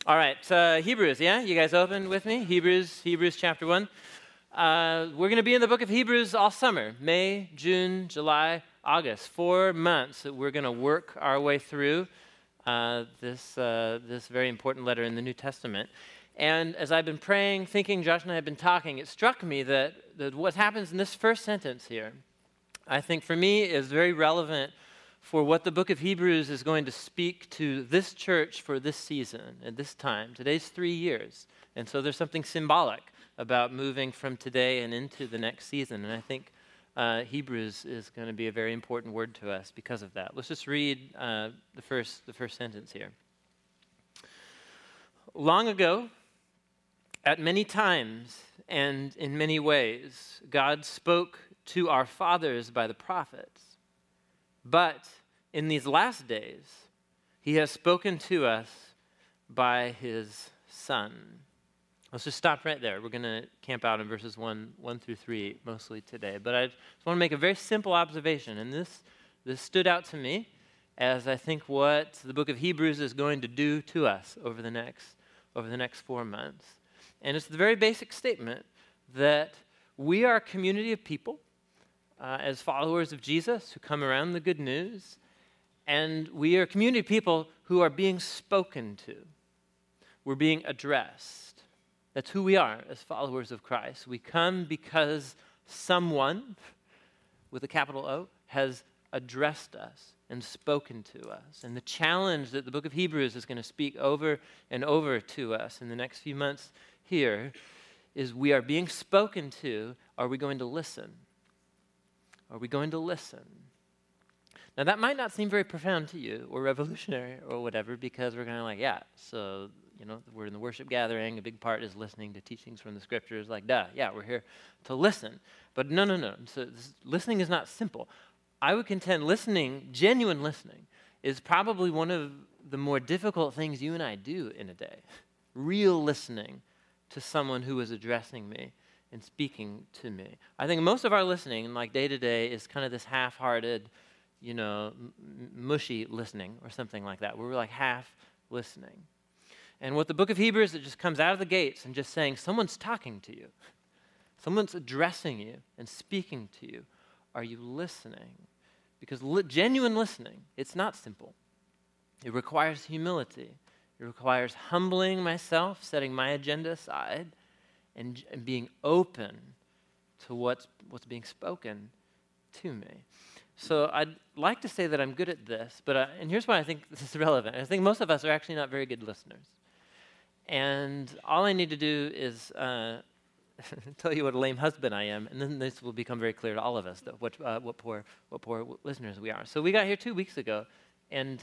All right, Hebrews, yeah? You guys open with me? Hebrews chapter 1. We're going to be in the book of Hebrews all summer, May, June, July, August. 4 months that we're going to work our way through this very important letter in the New Testament. And as I've been praying, thinking, Josh and I have been talking, it struck me that what happens in this first sentence here, I think for me is very relevant for what the book of Hebrews is going to speak to this church for this season at this time. Today's 3 years. And so there's something symbolic about moving from today and into the next season. And I think Hebrews is going to be a very important word to us because of that. Let's just read the first sentence here. Long ago, at many times and in many ways, God spoke to our fathers by the prophets. But in these last days, he has spoken to us by his Son. Let's just stop right there. We're going to camp out in verses 1 through 3 mostly today. But I just want to make a very simple observation, and this stood out to me as I think what the book of Hebrews is going to do to us over the next 4 months. And it's the very basic statement that we are a community of people as followers of Jesus who come around the good news, and we are a community of people who are being spoken to. We're being addressed. That's who we are as followers of Christ. We come because someone, with a capital O, has addressed us and spoken to us. And the challenge that the book of Hebrews is going to speak over and over to us in the next few months here is we are being spoken to. Are we going to listen? Are we going to listen? Now, that might not seem very profound to you or revolutionary or whatever, because we're kind of like, yeah, so, we're in the worship gathering. A big part is listening to teachings from the scriptures. Like, duh, yeah, we're here to listen. But no. So listening is not simple. I would contend listening, genuine listening, is probably one of the more difficult things you and I do in a day. Real listening to someone who is addressing me and speaking to me. I think most of our listening, like day to day, is kind of this half-hearted, mushy listening or something like that, where we're like half listening. And what the book of Hebrews, it just comes out of the gates and just saying, someone's talking to you. Someone's addressing you and speaking to you. Are you listening? Because genuine listening, it's not simple. It requires humility. It requires humbling myself, setting my agenda aside, and being open to what's being spoken to me. So I'd like to say that I'm good at this, and here's why I think this is relevant. I think most of us are actually not very good listeners. And all I need to do is tell you what a lame husband I am, and then this will become very clear to all of us that what poor listeners we are. So we got here 2 weeks ago, and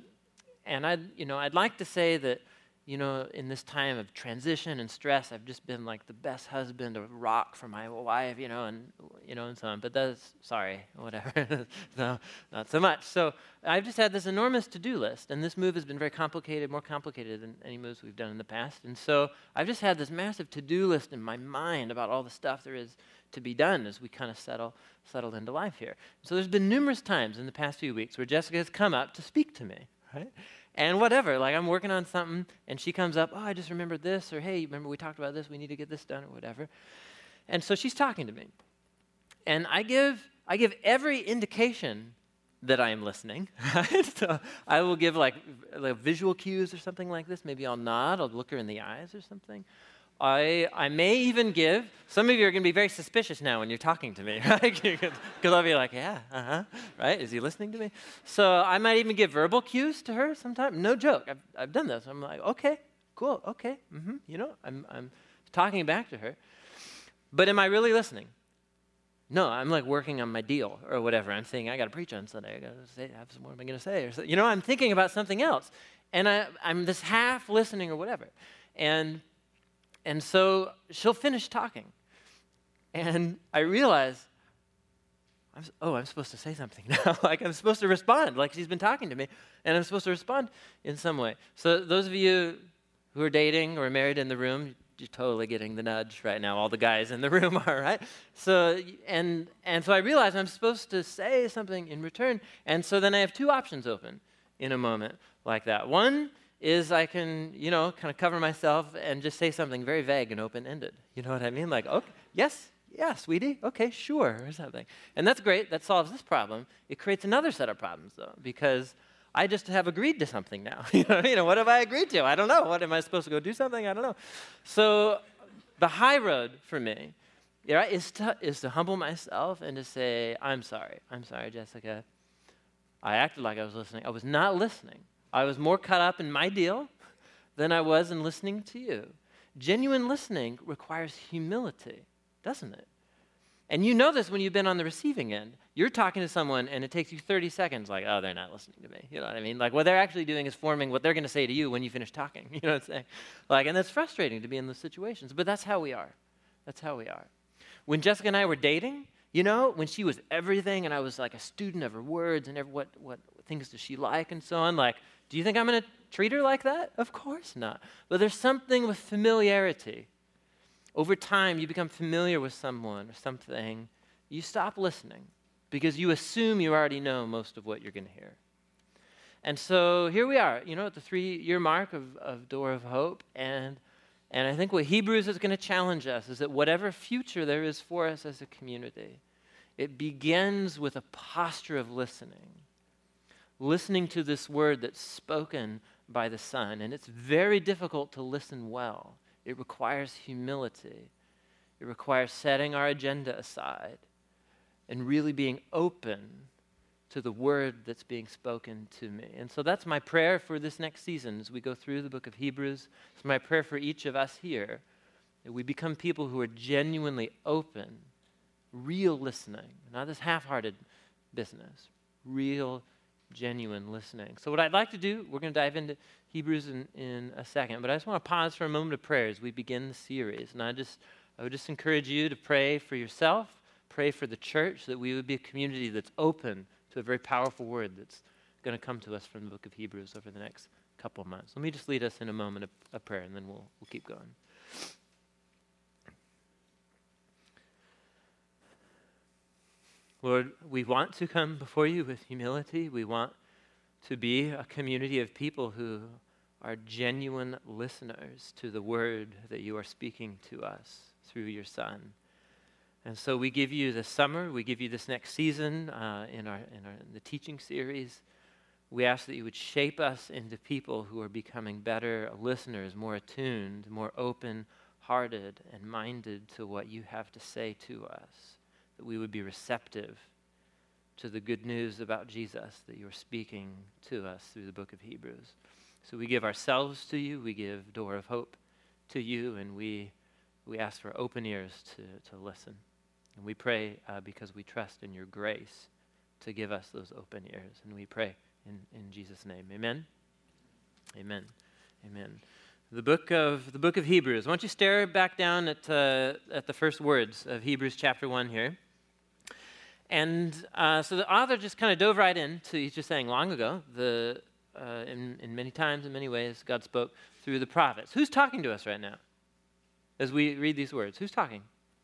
I'd like to say that, in this time of transition and stress, I've just been like the best husband, a rock for my wife, and so on. But that's, sorry, whatever. No, not so much. So I've just had this enormous to-do list, and this move has been very complicated, more complicated than any moves we've done in the past. And so I've just had this massive to-do list in my mind about all the stuff there is to be done as we kind of settle into life here. So there's been numerous times in the past few weeks where Jessica has come up to speak to me, right? And whatever, like I'm working on something, and she comes up, oh, I just remembered this, or hey, remember we talked about this, we need to get this done, or whatever. And so she's talking to me. And I give every indication that I am listening, right? So I will give like visual cues or something like this. Maybe I'll nod, I'll look her in the eyes or something. I may even give, some of you are going to be very suspicious now when you're talking to me, right? Because I'll be like, yeah, right? Is he listening to me? So I might even give verbal cues to her sometimes. No joke, I've done this. I'm like, okay, cool, okay, I'm talking back to her. But am I really listening? No, I'm like working on my deal or whatever. I'm saying, I got to preach on Sunday. I got to have some more am I going to say? Or so, I'm thinking about something else. And I'm this half listening or whatever. And so she'll finish talking. And I realize, I'm supposed to say something now. Like I'm supposed to respond, like she's been talking to me, and I'm supposed to respond in some way. So those of you who are dating or married in the room, you're totally getting the nudge right now. All the guys in the room are, right? So, and so I realize I'm supposed to say something in return. And so then I have two options open in a moment like that. One is I can, kind of cover myself and just say something very vague and open-ended. You know what I mean? Like, okay, yes, sweetie, okay, sure, or something. And that's great. That solves this problem. It creates another set of problems, though, because I just have agreed to something now. What have I agreed to? I don't know. What, am I supposed to go do something? I don't know. So the high road for me, is to humble myself and to say, I'm sorry, Jessica. I acted like I was listening. I was not listening. I was more caught up in my deal than I was in listening to you. Genuine listening requires humility, doesn't it? And you know this when you've been on the receiving end. You're talking to someone and it takes you 30 seconds, like, oh, they're not listening to me. You know what I mean? Like what they're actually doing is forming what they're going to say to you when you finish talking. You know what I'm saying? And that's frustrating to be in those situations, but that's how we are. That's how we are. When Jessica and I were dating, when she was everything and I was like a student of her words and what things does she like and so on, do you think I'm going to treat her like that? Of course not. But there's something with familiarity. Over time, you become familiar with someone or something, you stop listening because you assume you already know most of what you're going to hear. And so here we are, at the 3-year mark of Door of Hope, and I think what Hebrews is going to challenge us is that whatever future there is for us as a community, it begins with a posture of listening to this word that's spoken by the Son. And it's very difficult to listen well. It requires humility. It requires setting our agenda aside and really being open to the word that's being spoken to me. And so that's my prayer for this next season as we go through the book of Hebrews. It's my prayer for each of us here that we become people who are genuinely open, real listening, not this half-hearted business, real, genuine listening. So what I'd like to do, we're going to dive into Hebrews in a second, but I just want to pause for a moment of prayer as we begin the series. And I would just encourage you to pray for yourself, pray for the church, that we would be a community that's open to a very powerful word that's going to come to us from the book of Hebrews over the next couple of months. Let me just lead us in a moment of prayer, and then we'll keep going. Lord, we want to come before you with humility. We want to be a community of people who are genuine listeners to the word that you are speaking to us through your Son. And so we give you this summer, we give you this next season in the teaching series. We ask that you would shape us into people who are becoming better listeners, more attuned, more open-hearted and minded to what you have to say to us, that we would be receptive to the good news about Jesus that you're speaking to us through the book of Hebrews. So we give ourselves to you, we give Door of Hope to you, and we ask for open ears to listen. And we pray because we trust in your grace to give us those open ears. And we pray in Jesus' name. Amen? Amen. Amen. The book of Hebrews. Why don't you stare back down at the first words of Hebrews chapter 1 here. And so the author just kind of dove right into, he's just saying long ago, in many times, in many ways, God spoke through the prophets. Who's talking to us right now as we read these words? Who's talking?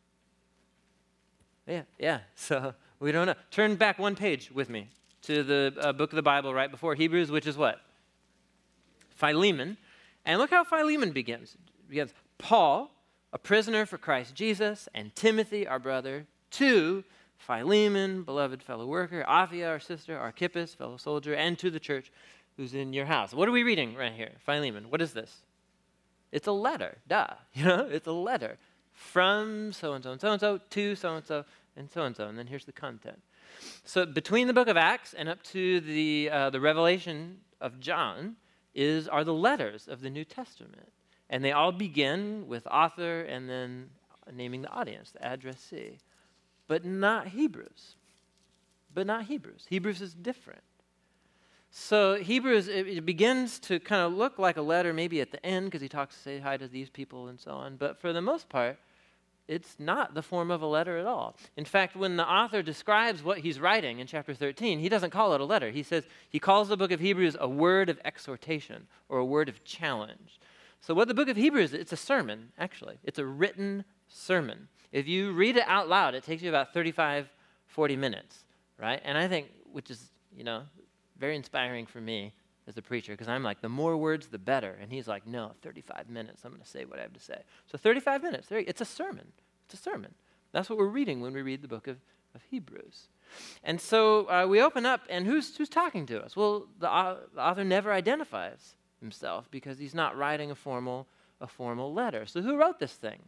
Yeah. So we don't know. Turn back one page with me to the book of the Bible right before Hebrews, which is what? Philemon. And look how Philemon begins. It begins, Paul, a prisoner for Christ Jesus, and Timothy, our brother, to Philemon, beloved fellow worker, Apphia, our sister, Archippus, fellow soldier, and to the church who's in your house. What are we reading right here? Philemon. What is this? It's a letter. Duh. It's a letter from so-and-so and so-and-so to so-and-so and so-and-so. And then here's the content. So between the book of Acts and up to the Revelation of John are the letters of the New Testament. And they all begin with author and then naming the audience, the addressee. But not Hebrews. Hebrews is different. So Hebrews, it begins to kind of look like a letter maybe at the end because he talks to say hi to these people and so on. But for the most part, it's not the form of a letter at all. In fact, when the author describes what he's writing in chapter 13, he doesn't call it a letter. He calls the book of Hebrews a word of exhortation or a word of challenge. So what the book of Hebrews is, it's a sermon, actually. It's a written sermon. If you read it out loud, it takes you about 35, 40 minutes, right? And I think, which is, very inspiring for me, as a preacher because I'm like, the more words, the better. And he's like, no, 35 minutes. I'm going to say what I have to say. So 35 minutes. It's a sermon. It's a sermon. That's what we're reading when we read the book of Hebrews. And so we open up, and who's talking to us? Well, the author never identifies himself because he's not writing a formal letter. So who wrote this thing?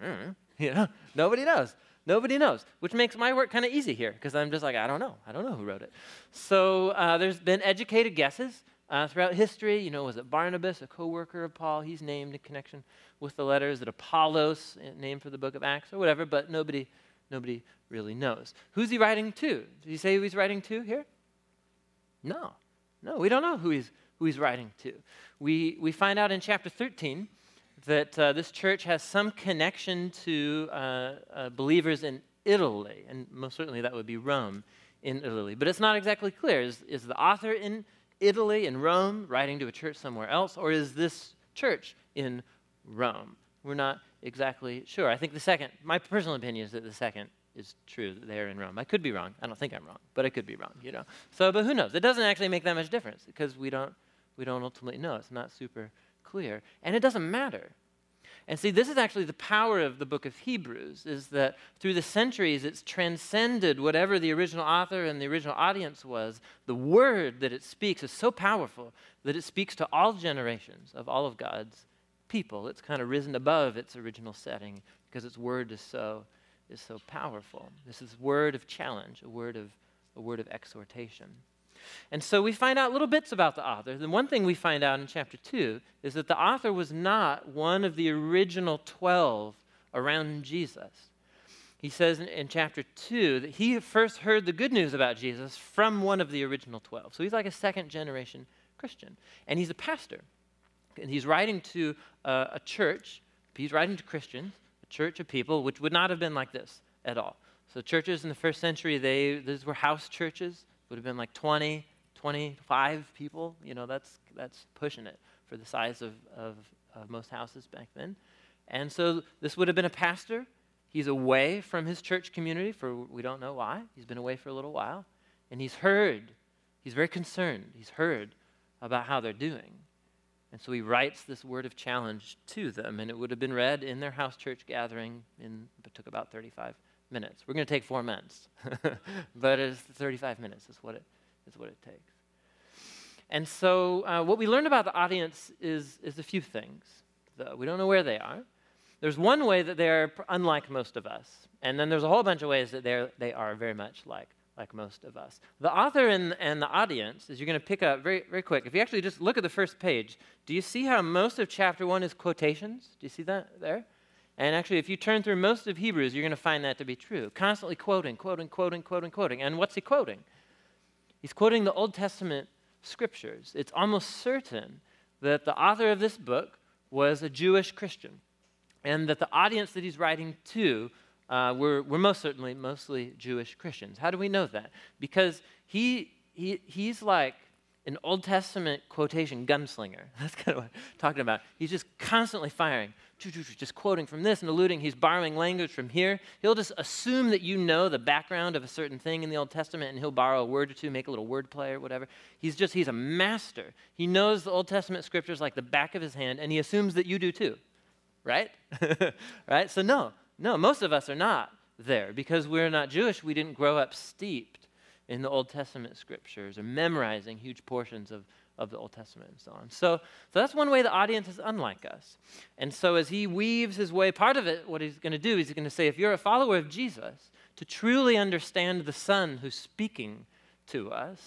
Nobody knows. Nobody knows, which makes my work kind of easy here because I'm just like, I don't know who wrote it. So there's been educated guesses throughout history. Was it Barnabas, a co-worker of Paul? He's named in connection with the letter. Is it Apollos, named for the book of Acts or whatever? But nobody really knows. Who's he writing to? Did he say who he's writing to here? No, we don't know who he's writing to. We find out in chapter 13 that this church has some connection to believers in Italy, and most certainly that would be Rome in Italy. But it's not exactly clear. Is the author in Italy, in Rome, writing to a church somewhere else, or is this church in Rome? We're not exactly sure. I think my personal opinion is that the second is true, that they're in Rome. I could be wrong. I don't think I'm wrong, but I could be wrong, So, but who knows? It doesn't actually make that much difference because we don't ultimately know. It's not super clear. And it doesn't matter. And see, this is actually the power of the book of Hebrews, is that through the centuries, it's transcended whatever the original author and the original audience was. The word that it speaks is so powerful that it speaks to all generations of all of God's people. It's kind of risen above its original setting because its word is so powerful. This is a word of challenge, a word of exhortation. And so we find out little bits about the author. The one thing we find out in chapter 2 is that the author was not one of the original 12 around Jesus. He says in chapter 2 that he first heard the good news about Jesus from one of the original 12. So he's like a second-generation Christian. And he's a pastor. And he's writing to a church. He's writing to Christians, a church of people, which would not have been like this at all. So churches in the first century, these were house churches. Would have been like 20, 25 people. That's pushing it for the size of most houses back then. And so this would have been a pastor. He's away from his church community for we don't know why. He's been away for a little while. And he's very concerned. He's heard about how they're doing. And so he writes this word of challenge to them. And it would have been read in their house church gathering. It took about 35 minutes. We're going to take 4 months, but it's 35 minutes is what it takes. And so what we learn about the audience is a few things, though. We don't know where they are. There's one way that they're unlike most of us, and then there's a whole bunch of ways that they are very much like most of us. The author and the audience, as you're going to pick up very, very quick, if you actually just look at the first page, do you see how most of chapter 1 is quotations? Do you see that there? And actually, if you turn through most of Hebrews, you're going to find that to be true. Constantly quoting. And what's he quoting? He's quoting the Old Testament scriptures. It's almost certain that the author of this book was a Jewish Christian, and that the audience that he's writing to were mostly Jewish Christians. How do we know that? Because he's like an Old Testament quotation gunslinger. That's kind of what I'm talking about. He's just constantly firing, just quoting from this and alluding. He's borrowing language from here. He'll just assume that you know the background of a certain thing in the Old Testament, and he'll borrow a word or two, make a little word play or whatever. He's a master. He knows the Old Testament scriptures like the back of his hand, and he assumes that you do too, right? Right? So no, most of us are not there because we're not Jewish. We didn't grow up steeped in the Old Testament scriptures or memorizing huge portions of the Old Testament and so on. So that's one way the audience is unlike us. And so as he weaves his way, part of it, what he's going to do is he's going to say, if you're a follower of Jesus, to truly understand the Son who's speaking to us,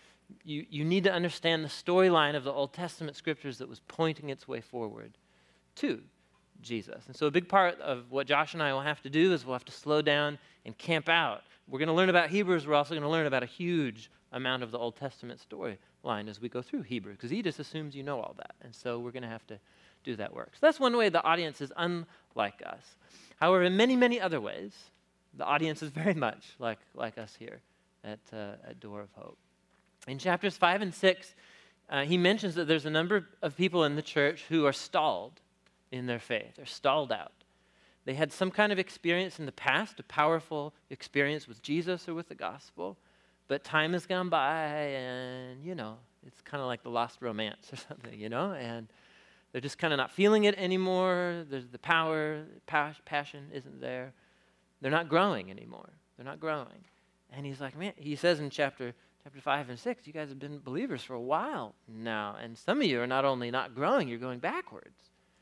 you need to understand the storyline of the Old Testament scriptures that was pointing its way forward to Jesus. And so a big part of what Josh and I will have to do is we'll have to slow down and camp out. We're going to learn about Hebrews. We're also going to learn about a huge amount of the Old Testament storyline as we go through Hebrews, because he just assumes you know all that. And so we're going to have to do that work. So that's one way the audience is unlike us. However, in many, many other ways, the audience is very much like us here at Door of Hope. In chapters 5 and 6, he mentions that there's a number of people in the church who are stalled in their faith. They're stalled out. They had some kind of experience in the past, a powerful experience with Jesus or with the gospel, but time has gone by and, It's kind of like the lost romance or something, and they're just kind of not feeling it anymore. There's the power, passion isn't there. They're not growing anymore. They're not growing. And he's like, man, he says in chapter 5 and 6, you guys have been believers for a while now, and some of you are not only not growing, you're going backwards.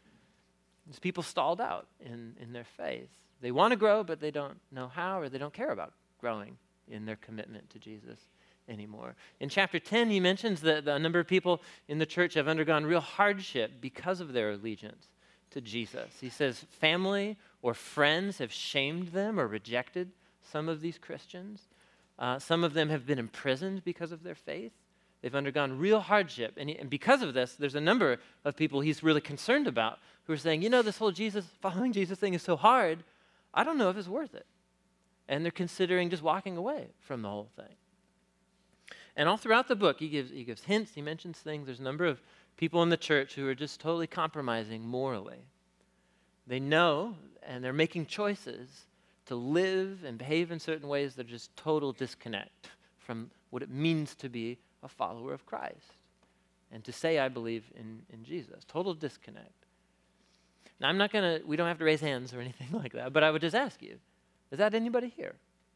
These people stalled out in their faith. They want to grow, but they don't know how, or they don't care about growing in their commitment to Jesus anymore. In chapter 10, he mentions that a number of people in the church have undergone real hardship because of their allegiance to Jesus. He says family or friends have shamed them or rejected some of these Christians. Some of them have been imprisoned because of their faith. They've undergone real hardship. And because of this, there's a number of people he's really concerned about who are saying, this whole following Jesus thing is so hard, I don't know if it's worth it. And they're considering just walking away from the whole thing. And all throughout the book, he gives hints, he mentions things. There's a number of people in the church who are just totally compromising morally. They know, and they're making choices to live and behave in certain ways that are just total disconnect from what it means to be a follower of Christ and to say, I believe in Jesus. Total disconnect. Now, we don't have to raise hands or anything like that, but I would just ask you, is that anybody here?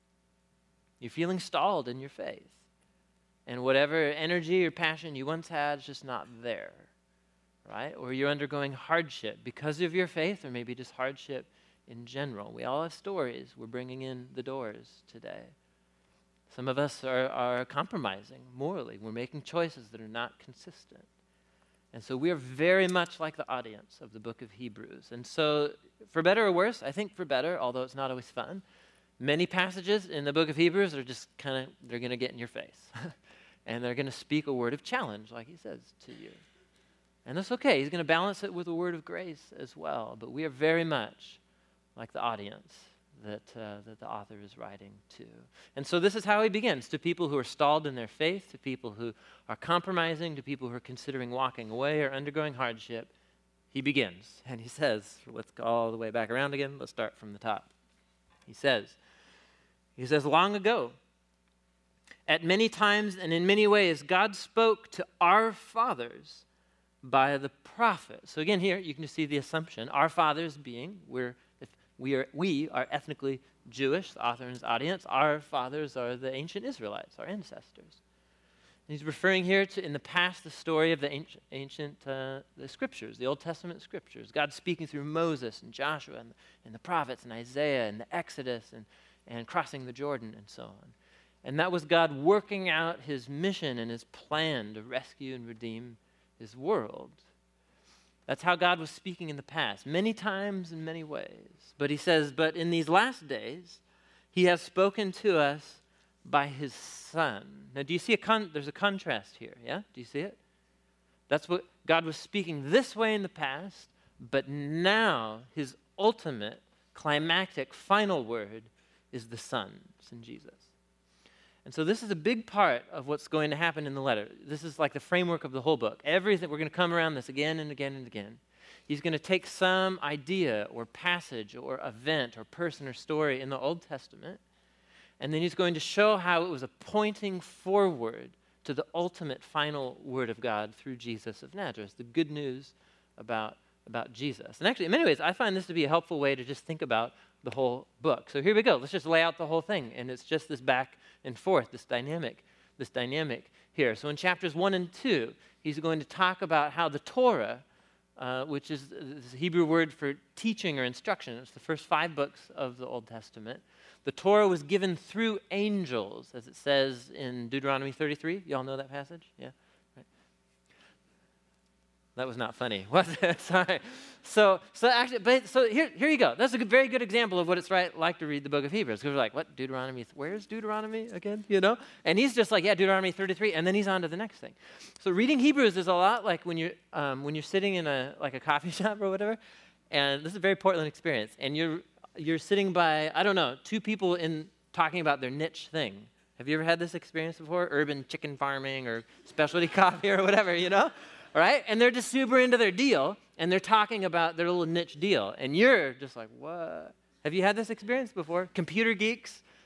You're feeling stalled in your faith, and whatever energy or passion you once had is just not there, right? Or you're undergoing hardship because of your faith, or maybe just hardship in general. We all have stories we're bringing in the doors today. Some of us are compromising morally. We're making choices that are not consistent. And so we are very much like the audience of the book of Hebrews. And so for better or worse, I think for better, although it's not always fun, many passages in the book of Hebrews are just they're going to get in your face. And they're going to speak a word of challenge, like he says to you. And that's okay. He's going to balance it with a word of grace as well. But we are very much like the audience that the author is writing to. And so this is how he begins, to people who are stalled in their faith, to people who are compromising, to people who are considering walking away or undergoing hardship. He begins, and he says, let's go all the way back around again. Let's start from the top. He says, long ago, at many times and in many ways, God spoke to our fathers by the prophets. So again, here you can see the assumption. Our fathers being, we are ethnically Jewish, the author and his audience. Our fathers are the ancient Israelites, our ancestors. And he's referring here to, in the past, the story of the ancient the scriptures, the Old Testament scriptures. God speaking through Moses and Joshua and the prophets and Isaiah and the Exodus and crossing the Jordan and so on. And that was God working out his mission and his plan to rescue and redeem his world. That's how God was speaking in the past, many times in many ways. But he says, but in these last days, he has spoken to us by his Son. Now, do you see there's a contrast here, yeah? Do you see it? That's what God was speaking this way in the past, but now his ultimate, climactic, final word is the Son. It's in Jesus. And so this is a big part of what's going to happen in the letter. This is like the framework of the whole book. Everything, we're going to come around this again and again and again. He's going to take some idea or passage or event or person or story in the Old Testament, and then he's going to show how it was a pointing forward to the ultimate final word of God through Jesus of Nazareth, the good news about Jesus. And actually, in many ways, I find this to be a helpful way to just think about the whole book. So here we go. Let's just lay out the whole thing, and it's just this back and forth, this dynamic here. So in chapters 1 and 2, he's going to talk about how the Torah, which is the Hebrew word for teaching or instruction, it's the first 5 books of the Old Testament. The Torah was given through angels, as it says in Deuteronomy 33. You all know that passage? Yeah? Right. That was not funny, was it? Sorry. So here you go. That's a very good example of what it's like to read the book of Hebrews. Because we're like, what, Deuteronomy? Where's Deuteronomy again? And he's just like, yeah, Deuteronomy 33, and then he's on to the next thing. So reading Hebrews is a lot like when you're sitting in a coffee shop or whatever, and this is a very Portland experience, and you're sitting by, I don't know, 2 people talking about their niche thing. Have you ever had this experience before? Urban chicken farming or specialty coffee or whatever, Right? And they're just super into their deal, and they're talking about their little niche deal. And you're just like, what? Have you had this experience before? Computer geeks,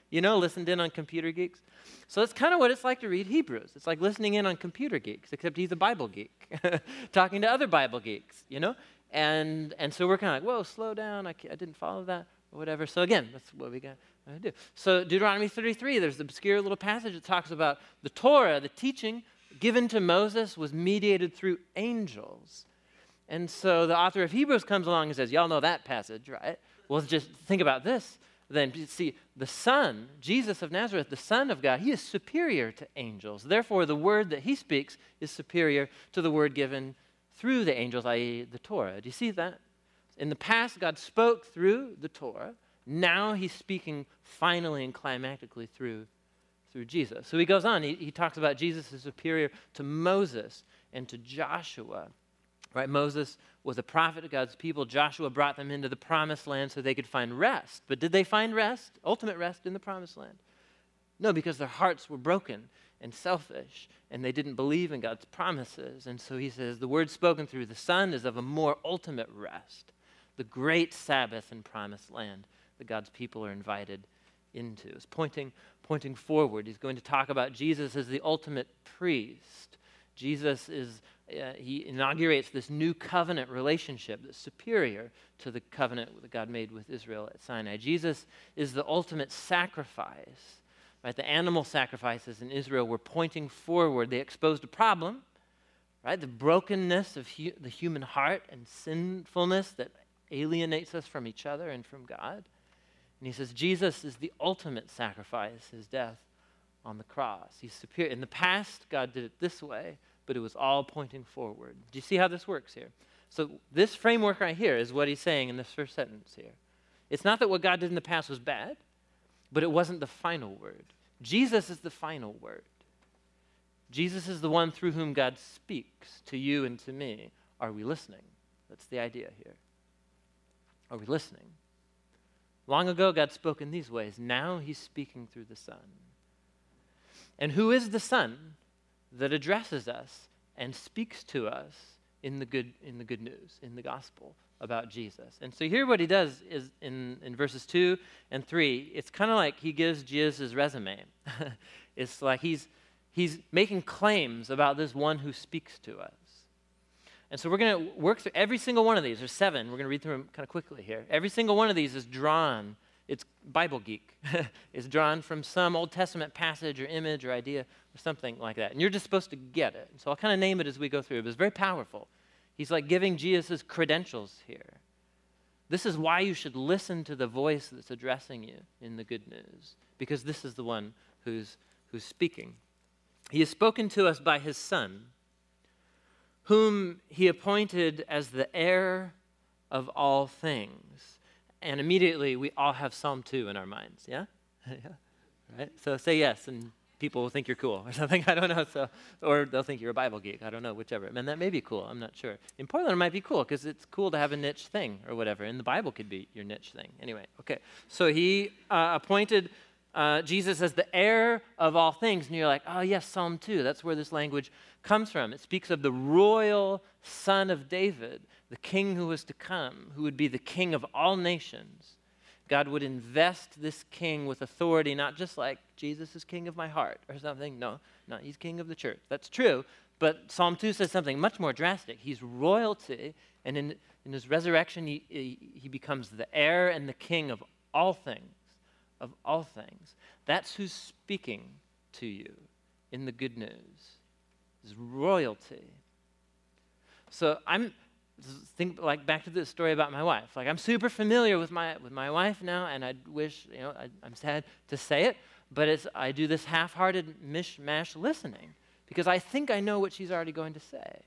Listened in on Computer Geeks. So that's kind of what it's like to read Hebrews. It's like listening in on Computer Geeks, except he's a Bible geek, talking to other Bible geeks. And so we're kind of like, whoa, slow down. I didn't follow that or whatever. So again, that's what we got to do. So Deuteronomy 33, there's the obscure little passage that talks about the Torah, the teaching given to Moses was mediated through angels. And so the author of Hebrews comes along and says, y'all know that passage, right? Well, just think about this. Then you see, the Son, Jesus of Nazareth, the Son of God, he is superior to angels. Therefore, the word that he speaks is superior to the word given through the angels, i.e. the Torah. Do you see that? In the past, God spoke through the Torah. Now he's speaking finally and climactically through Jesus. So he goes on. He talks about Jesus is superior to Moses and to Joshua. Right? Moses was a prophet of God's people. Joshua brought them into the promised land so they could find rest. But did they find rest, ultimate rest in the promised land? No, because their hearts were broken and selfish, and they didn't believe in God's promises. And so he says, the word spoken through the Son is of a more ultimate rest, the great Sabbath and promised land that God's people are invited into. It's pointing forward. He's going to talk about Jesus as the ultimate priest. Jesus is, he inaugurates this new covenant relationship that's superior to the covenant that God made with Israel at Sinai. Jesus is the ultimate sacrifice. Right? The animal sacrifices in Israel were pointing forward. They exposed a problem, right? The brokenness of the human heart and sinfulness that alienates us from each other and from God. And he says Jesus is the ultimate sacrifice, his death on the cross. He's superior. In the past, God did it this way, but it was all pointing forward. Do you see how this works here? So this framework right here is what he's saying in this first sentence here. It's not that what God did in the past was bad, but it wasn't the final word. Jesus is the final word. Jesus is the one through whom God speaks to you and to me. Are we listening? That's the idea here. Are we listening? Long ago, God spoke in these ways. Now he's speaking through the Son. And who is the Son that addresses us and speaks to us in the good news, in the gospel about Jesus? And so here what he does is in verses 2 and 3, it's kind of like he gives Jesus' resume. It's like he's making claims about this one who speaks to us. And so we're going to work through every single one of these. There's 7. We're going to read through them kind of quickly here. Every single one of these is drawn. It's Bible geek. It's drawn from some Old Testament passage or image or idea or something like that. And you're just supposed to get it. So I'll kind of name it as we go through. But it's very powerful. He's like giving Jesus' credentials here. This is why you should listen to the voice that's addressing you in the good news, because this is the one who's speaking. He has spoken to us by his Son, whom he appointed as the heir of all things. And immediately we all have Psalm 2 in our minds, yeah? Yeah, right? So say yes, and people will think you're cool or something, I don't know. So, or they'll think you're a Bible geek, I don't know, whichever. And that may be cool, I'm not sure. In Portland it might be cool because it's cool to have a niche thing or whatever, and the Bible could be your niche thing. Anyway, okay. So he appointed Jesus as the heir of all things, and you're like, oh yes, Psalm 2, that's where this language comes from. It speaks of the royal son of David, the king who was to come, who would be the king of all nations. God would invest this king with authority, not just like Jesus is king of my heart or something. No, he's king of the church. That's true, but Psalm 2 says something much more drastic. He's royalty, and in his resurrection, he becomes the heir and the king of all things. Of all things. That's who's speaking to you in the good news. Is royalty. So think like back to the story about my wife. Like I'm super familiar with my wife now, and I wish, I'm sad to say it, but I do this half-hearted mishmash listening because I think I know what she's already going to say.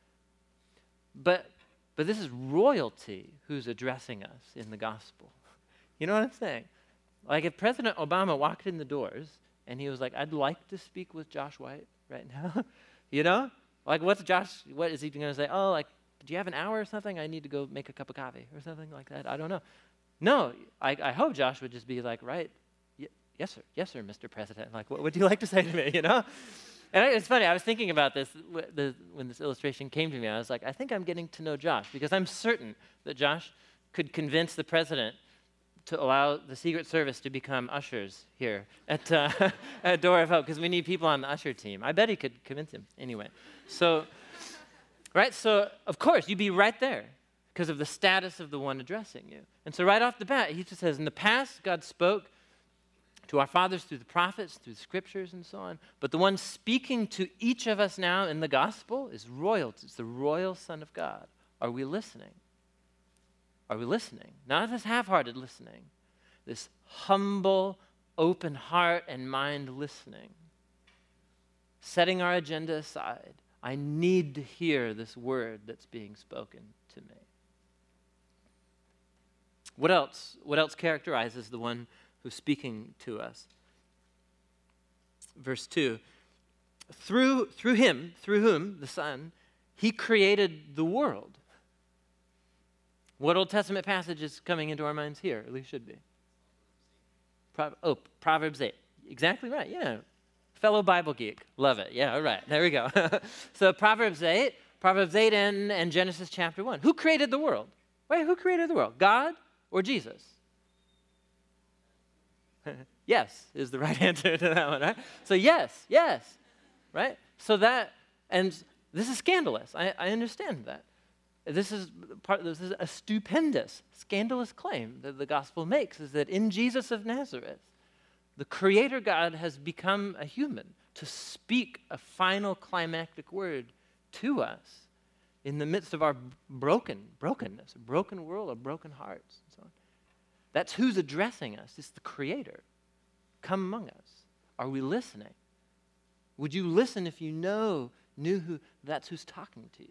But this is royalty who's addressing us in the gospel. You know what I'm saying? Like if President Obama walked in the doors and he was like, I'd like to speak with Josh White right now, Like what is he going to say? Oh, like, do you have an hour or something? I need to go make a cup of coffee or something like that. I don't know. No, I hope Josh would just be like, right, yes, sir, Mr. President. Like, what would you like to say to me, And it's funny, I was thinking about this when this illustration came to me. I was like, I think I'm getting to know Josh because I'm certain that Josh could convince the president to allow the Secret Service to become ushers here at, at Door of Hope, because we need people on the usher team. I bet he could convince him. Anyway, so, right, so of course, you'd be right there because of the status of the one addressing you. And so right off the bat, he just says, in the past, God spoke to our fathers through the prophets, through the scriptures and so on, but the one speaking to each of us now in the gospel is royalty. It's the royal Son of God. Are we listening? Are we listening? Not this half-hearted listening, this humble, open heart and mind listening. Setting our agenda aside. I need to hear this word that's being spoken to me. What else? What else characterizes the one who's speaking to us? Verse 2. Through him, through whom, the Son, he created the world. What Old Testament passage is coming into our minds here? At least should be. Proverbs 8. Exactly right, yeah. Fellow Bible geek. Love it. Yeah, all right. There we go. So Proverbs 8 and Genesis chapter 1. Who created the world? Wait, who created the world? God or Jesus? Yes is the right answer to that one, right? So yes, right? So that, and this is scandalous. I understand that. This is a stupendous, scandalous claim that the gospel makes, is that in Jesus of Nazareth, the Creator God has become a human to speak a final climactic word to us in the midst of our brokenness, a broken world, of broken hearts, and so on. That's who's addressing us. It's the Creator. Come among us. Are we listening? Would you listen if you knew that's who's talking to you?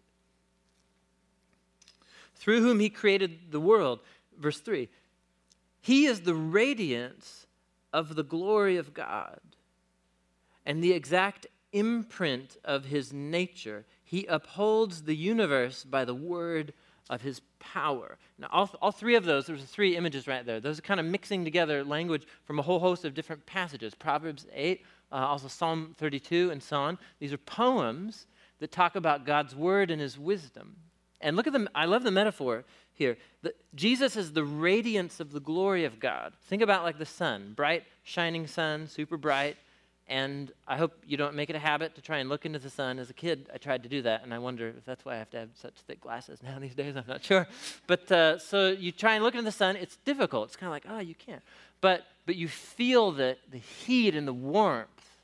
Through whom he created the world. Verse 3. He is the radiance of the glory of God and the exact imprint of his nature. He upholds the universe by the word of his power. Now, all three of those, there's three images right there. Those are kind of mixing together language from a whole host of different passages. Proverbs 8, also Psalm 32, and so on. These are poems that talk about God's word and his wisdom. And look at them. I love the metaphor here. Jesus is the radiance of the glory of God. Think about like the sun, bright, shining sun, super bright. And I hope you don't make it a habit to try and look into the sun. As a kid, I tried to do that, and I wonder if that's why I have to have such thick glasses now these days. I'm not sure. But so you try and look into the sun. It's difficult. It's kind of like, oh, you can't. But you feel the heat and the warmth.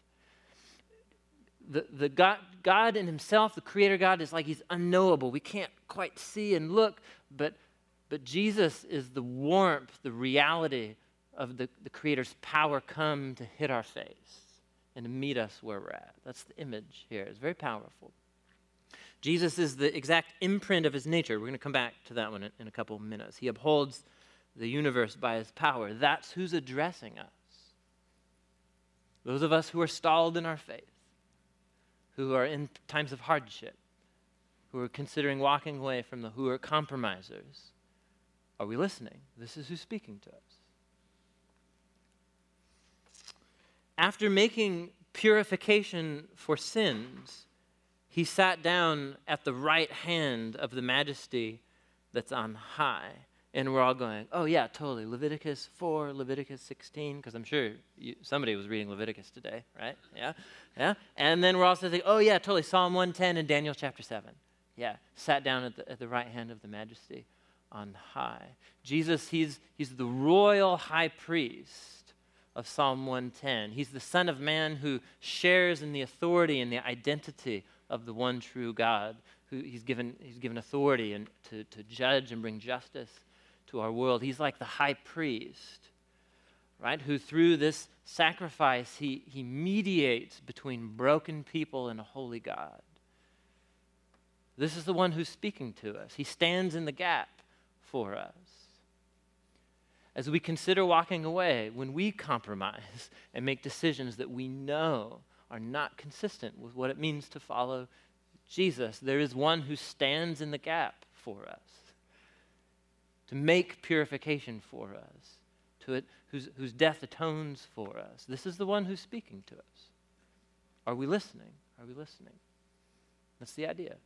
The God in himself, the Creator God, is like he's unknowable. We can't quite see and look, but Jesus is the warmth, the reality of the Creator's power come to hit our face and to meet us where we're at. That's the image here. It's very powerful. Jesus is the exact imprint of his nature. We're going to come back to that one in a couple of minutes. He upholds the universe by his power. That's who's addressing us. Those of us who are stalled in our faith, who are in times of hardship, who are considering walking away from who are compromisers. Are we listening? This is who's speaking to us. After making purification for sins, he sat down at the right hand of the majesty that's on high. And we're all going, oh yeah, totally. Leviticus 4, Leviticus 16, because I'm sure somebody was reading Leviticus today, right? Yeah. And then we're also thinking, oh yeah, totally. Psalm 110 and Daniel chapter 7. Yeah, sat down at the right hand of the majesty on high. Jesus, he's the royal high priest of Psalm 110. He's the Son of Man who shares in the authority and the identity of the one true God, who he's given authority and to judge and bring justice to our world. He's like the high priest, right? Who through this sacrifice, he mediates between broken people and a holy God. This is the one who's speaking to us. He stands in the gap for us. As we consider walking away, when we compromise and make decisions that we know are not consistent with what it means to follow Jesus, there is one who stands in the gap for us, to make purification for us, whose death atones for us. This is the one who's speaking to us. Are we listening? Are we listening? That's the idea.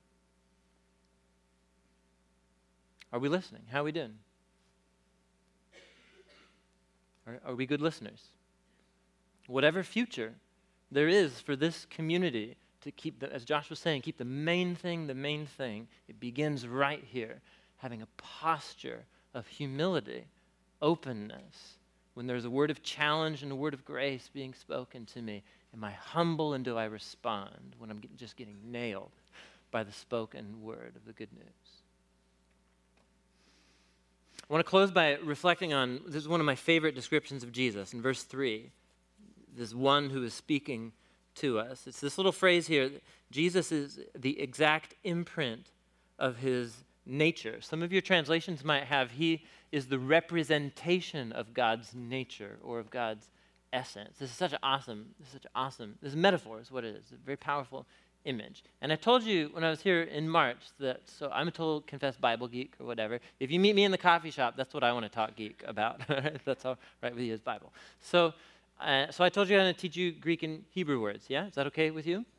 Are we listening? How are we doing? Are we good listeners? Whatever future there is for this community to keep, as Josh was saying, keep the main thing, it begins right here, having a posture of humility, openness. When there's a word of challenge and a word of grace being spoken to me, am I humble and do I respond when I'm just getting nailed by the spoken word of the good news? I want to close by reflecting on, this is one of my favorite descriptions of Jesus in verse 3, this one who is speaking to us. It's this little phrase here, Jesus is the exact imprint of his nature. Some of your translations might have, he is the representation of God's nature or of God's essence. This is this metaphor is what it is, a very powerful image. And I told you when I was here in March that, so I'm a total confessed Bible geek or whatever. If you meet me in the coffee shop, that's what I want to talk geek about. That's all right with you is Bible. So I told you I'm going to teach you Greek and Hebrew words, yeah? Is that okay with you?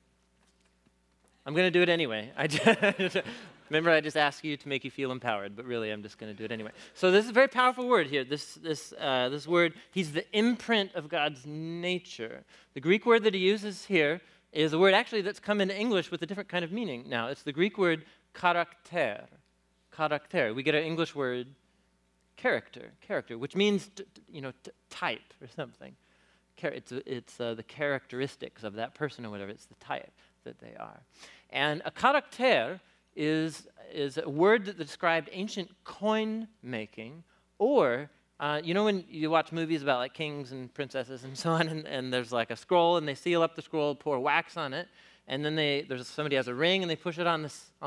I'm going to do it anyway. Remember, I just asked you to make you feel empowered, but really I'm just going to do it anyway. So this is a very powerful word here, this word. He's the imprint of God's nature. The Greek word that he uses here is a word actually that's come into English with a different kind of meaning now. It's the Greek word charakter. Charakter. We get our English word character, which means type or something. It's the characteristics of that person or whatever. It's the type that they are. And a charakter is a word that described ancient coin making, or when you watch movies about like kings and princesses and so on, and there's like a scroll, and they seal up the scroll, pour wax on it, and then somebody has a ring, and they push it on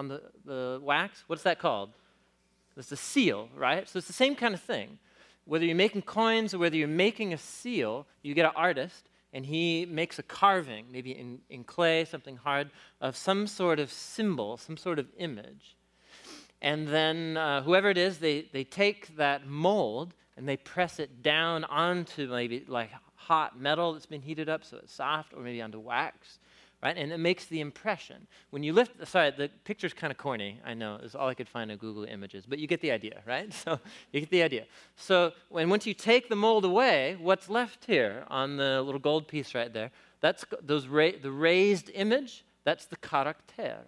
the wax. What's that called? It's a seal, right? So it's the same kind of thing. Whether you're making coins or whether you're making a seal, you get an artist, and he makes a carving, maybe in clay, something hard, of some sort of symbol, some sort of image. And then whoever it is, they take that mold and they press it down onto maybe like hot metal that's been heated up so it's soft, or maybe onto wax, right? And it makes the impression. When you the picture's kind of corny, I know, it's all I could find on Google Images, but you get the idea, right? So you get the idea. So once you take the mold away, what's left here on the little gold piece right there, that's the raised image, that's the charakter.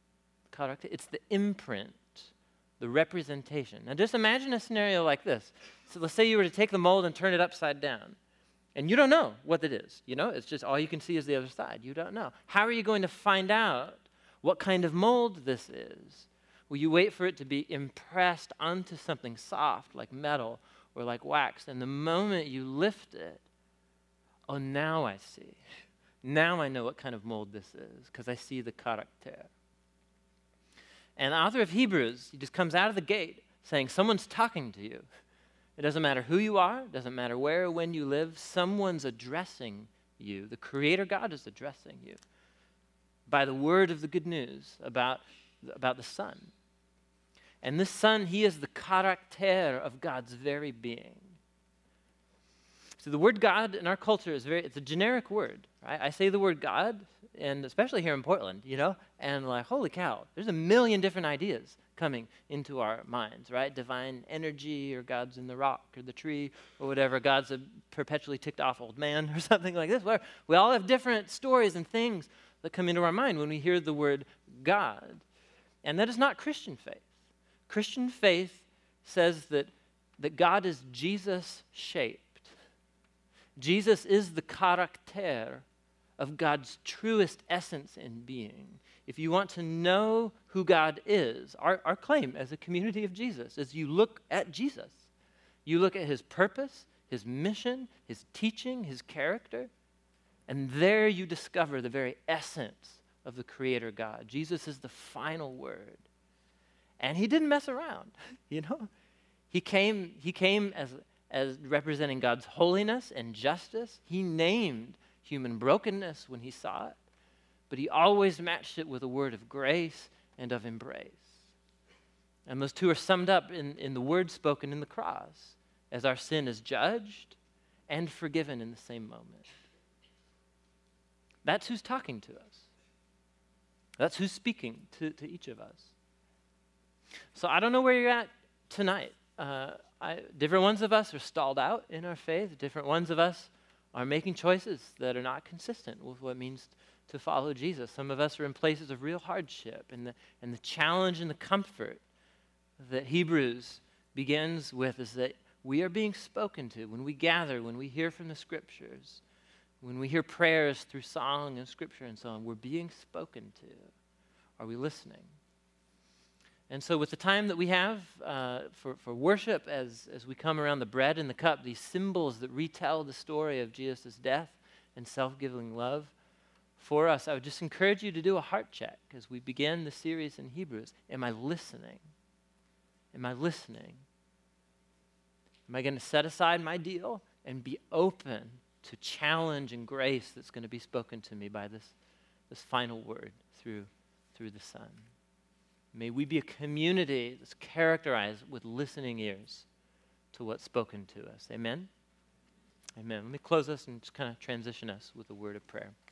It's the imprint, the representation. Now just imagine a scenario like this. So let's say you were to take the mold and turn it upside down. And you don't know what it is. It's just all you can see is the other side. You don't know. How are you going to find out what kind of mold this is? Well, you wait for it to be impressed onto something soft like metal or like wax. And the moment you lift it, oh, now I see. Now I know what kind of mold this is because I see the charakter. And the author of Hebrews, he just comes out of the gate saying, someone's talking to you. It doesn't matter who you are. It doesn't matter where or when you live. Someone's addressing you. The Creator God is addressing you by the word of the good news about the Son. And this Son, he is the charakter of God's very being. So the word God in our culture it's a generic word, right? I say the word God, and especially here in Portland, and like, holy cow, there's a million different ideas coming into our minds, right? Divine energy, or God's in the rock or the tree or whatever. God's a perpetually ticked off old man or something like this. We all have different stories and things that come into our mind when we hear the word God. And that is not Christian faith. Christian faith says that God is Jesus-shaped. Jesus is the charakter of God's truest essence and being. If you want to know who God is, our claim as a community of Jesus is you look at Jesus. You look at his purpose, his mission, his teaching, his character, and there you discover the very essence of the Creator God. Jesus is the final word. And he didn't mess around, He came as representing God's holiness and justice. He named human brokenness when he saw it, but he always matched it with a word of grace and of embrace. And those two are summed up in the word spoken in the cross, as our sin is judged and forgiven in the same moment. That's who's talking to us. That's who's speaking to each of us. So I don't know where you're at tonight. Different ones of us are stalled out in our faith. Different ones of us are making choices that are not consistent with what it means to follow Jesus. Some of us are in places of real hardship, and the challenge and the comfort that Hebrews begins with is that we are being spoken to when we gather, when we hear from the Scriptures, when we hear prayers through song and Scripture and so on. We're being spoken to. Are we listening? And so with the time that we have for worship, as we come around the bread and the cup, these symbols that retell the story of Jesus' death and self-giving love for us, I would just encourage you to do a heart check as we begin the series in Hebrews. Am I listening? Am I listening? Am I going to set aside my deal and be open to challenge and grace that's going to be spoken to me by this final word through the Son? May we be a community that's characterized with listening ears to what's spoken to us. Amen? Amen. Let me close this and just kind of transition us with a word of prayer.